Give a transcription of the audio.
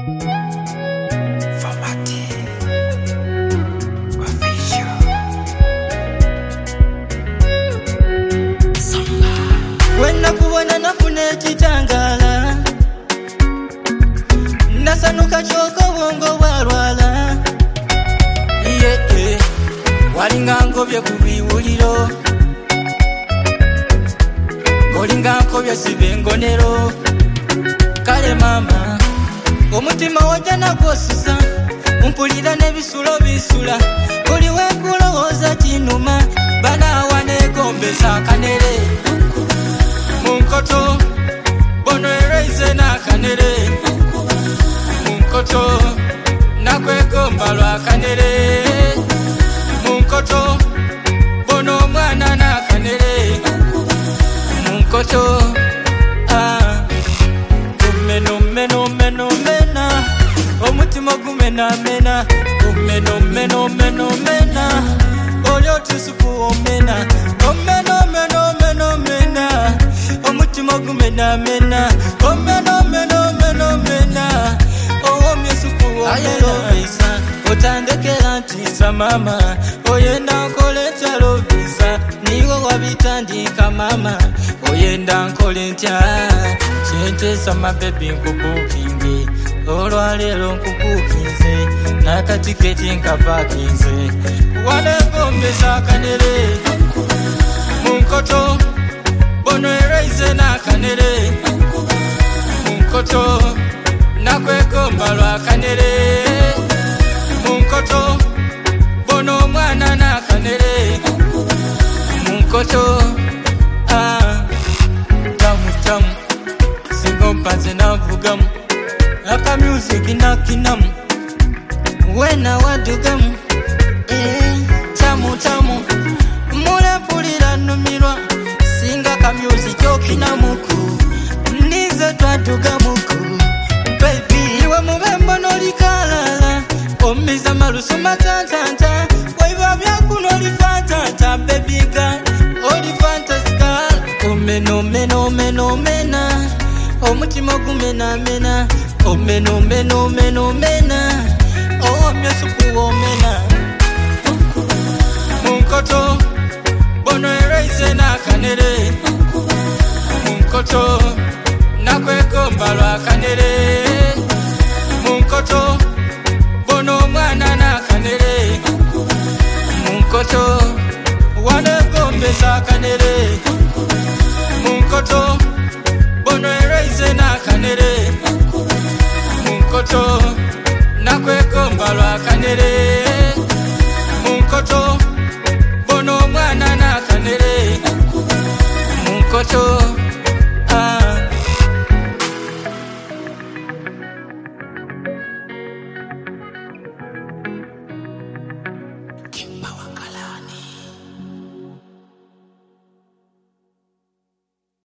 Nakubona nafune chitangala nasanuka choko wongo warwala walingango bye kubiwuliro ngolingango bye sibengonero kale mama omutima wajana gwosusa umpulira nebisulo bisula buli wekulowooza kinuma bana wanegombesa kanere Munkoto, bono ereze na kanere Munkoto, nakweko mbalwa kanere Munkoto, bono mwana na kanere Munkoto, Umeno meno meno mena Omutima gumena mena Umeno meno meno mena Olyo tusupu omena Omeno meno meno mena Omutima gumena mena Omeno meno meno mena Owo myesupu omena Visa otandekera ntisa mama Oyenda nkole ntya lovisa Niwo wabitandika mama Oyenda nkole ntya Chentesa mabebi nkubukinge Olwalero nkubukinze Nakatiketi nkapakinze Wanegombesa kanere Munkoto bono ereze na kanere Munkoto nakweko mbalwa kanere Munkoto bono mwana na kanere Munkoto tamu tamu singo mpanze navugamu aka music nakinamu wena wadugamu tamu tamu mule pulira numirwa singa ka music okina muku nize twatuga muku baby iwe mubembo nolikalala omiza malusu matantanta waiva byakuno olifantanta baby girl olifantasika omeno meno meno mena omutima gumena mena omeno meno meno mena omyesuku omena Munkoto bono ereze na kanere Munkoto nakweko mbalwa kanere